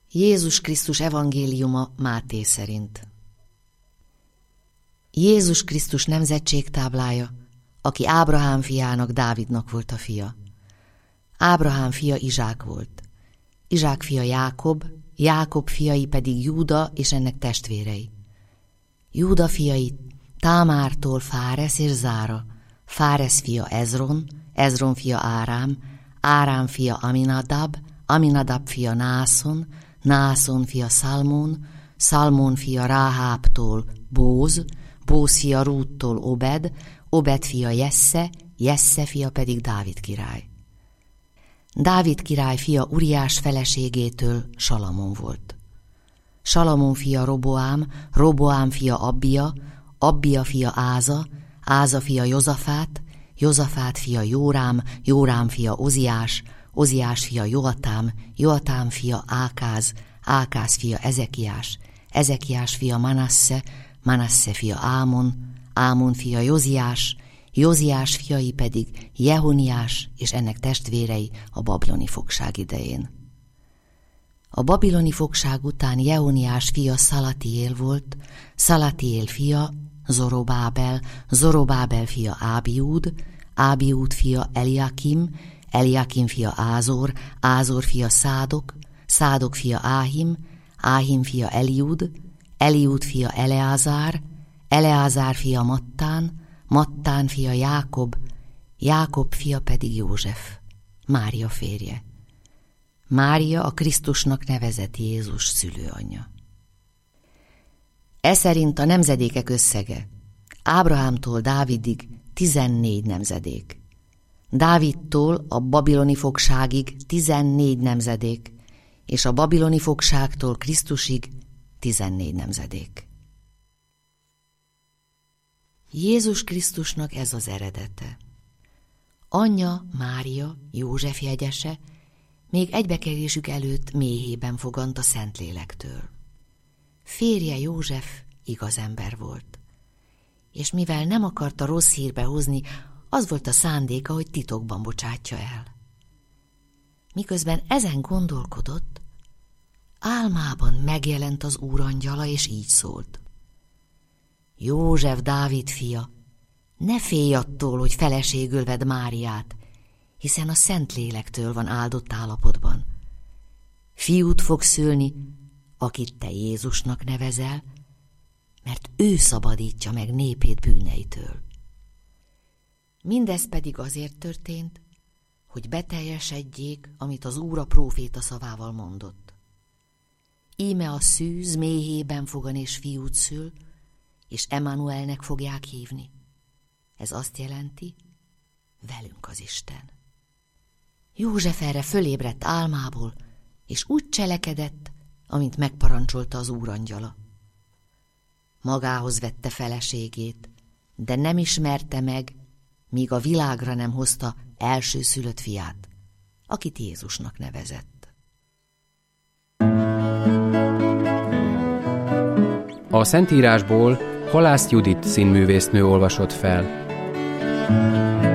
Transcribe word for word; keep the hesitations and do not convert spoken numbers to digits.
Jézus Krisztus evangéliuma Máté szerint. Jézus Krisztus nemzetségtáblája, aki Ábrahám fiának, Dávidnak volt a fia. Ábrahám fia Izsák volt. Izsák fia Jákob, Jákob fiai pedig Júda és ennek testvérei. Júda fiai Támártól Fáresz és Zára, Fáresz fia Ezron, Ezron fia Árám, Árám fia Aminadab, Aminadab fia Nászon, Nászon fia Szalmón, Szalmón fia Ráhábtól Bóz, Bóz fia Rúttól Obed, Obed fia Jesse, Jesse fia pedig Dávid király. Dávid király fia Uriás feleségétől Salamon volt. Salamon fia Roboám, Roboám fia Abbia, Abbia fia Áza, Áza fia Jozafát, Jozafát fia Jórám, Jórám fia Oziás, Oziás fia Joatám, Joatám fia Ákáz, Ákáz fia Ezekiás, Ezekiás fia Manasse, Manasse fia Ámon, Ámon fia Joziás, Joziás fiai pedig Jehoniás és ennek testvérei a babiloni fogság idején. A babiloni fogság után Jehoniás fia Szalatiél volt, Szalatiél fia Zorobábel, Zorobábel fia Ábiúd, Ábiúd fia Eliakim, Eliakim fia Ázor, Ázor fia Szádok, Szádok fia Áhim, Áhim fia Eliud, Eliud fia Eleázár, Eleázár fia Mattán, Mattán fia Jákob, Jákob fia pedig József, Mária férje. Mária a Krisztusnak nevezett Jézus szülőanyja. E szerint a nemzedékek összege Ábrahámtól Dávidig tizennégy nemzedék, Dávidtól a babiloni fogságig tizennégy nemzedék, és a babiloni fogságtól Krisztusig tizennégy nemzedék. Jézus Krisztusnak ez az eredete. Anyja Mária, József jegyese, még egybekerülésük előtt méhében fogant a Szentlélektől. Férje József igaz ember volt, és mivel nem akarta rossz hírbe hozni, az volt a szándéka, hogy titokban bocsátja el. Miközben ezen gondolkodott, álmában megjelent az úrangyala, és így szólt: József, Dávid fia, ne félj attól, hogy feleségül vedd Máriát, hiszen a Szentlélektől van áldott állapotban. Fiút fog szülni, akit te Jézusnak nevezel, mert ő szabadítja meg népét bűneitől. Mindez pedig azért történt, hogy beteljesedjék, amit az Úr a próféta szavával mondott. Íme a szűz méhében fogan és fiút szül, és Emmanuelnek fogják hívni. Ez azt jelenti, velünk az Isten. József erre fölébredt álmából, és úgy cselekedett, amint megparancsolta az úrangyala. Magához vette feleségét, de nem ismerte meg, míg a világra nem hozta elsőszülött fiát, akit Jézusnak nevezett. A Szentírásból Halász Judit színművésznő olvasott fel.